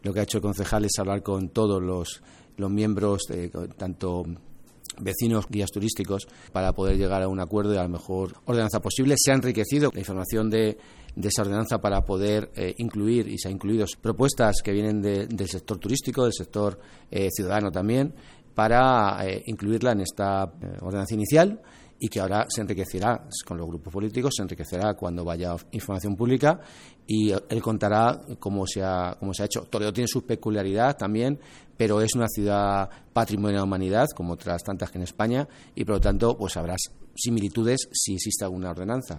Lo que ha hecho el concejal es hablar con todos los miembros, tanto vecinos, guías turísticos, para poder llegar a un acuerdo y a la mejor ordenanza posible. Se ha enriquecido la información de esa ordenanza para poder incluir, y se han incluido propuestas que vienen del sector turístico, del sector ciudadano también, para incluirla en esta ordenanza inicial, y que ahora se enriquecerá con los grupos políticos, se enriquecerá cuando vaya información pública, y él contará cómo se ha hecho. Toledo tiene su peculiaridad también, pero es una ciudad patrimonio de la humanidad, como otras tantas que en España, y por lo tanto pues habrá similitudes si existe alguna ordenanza.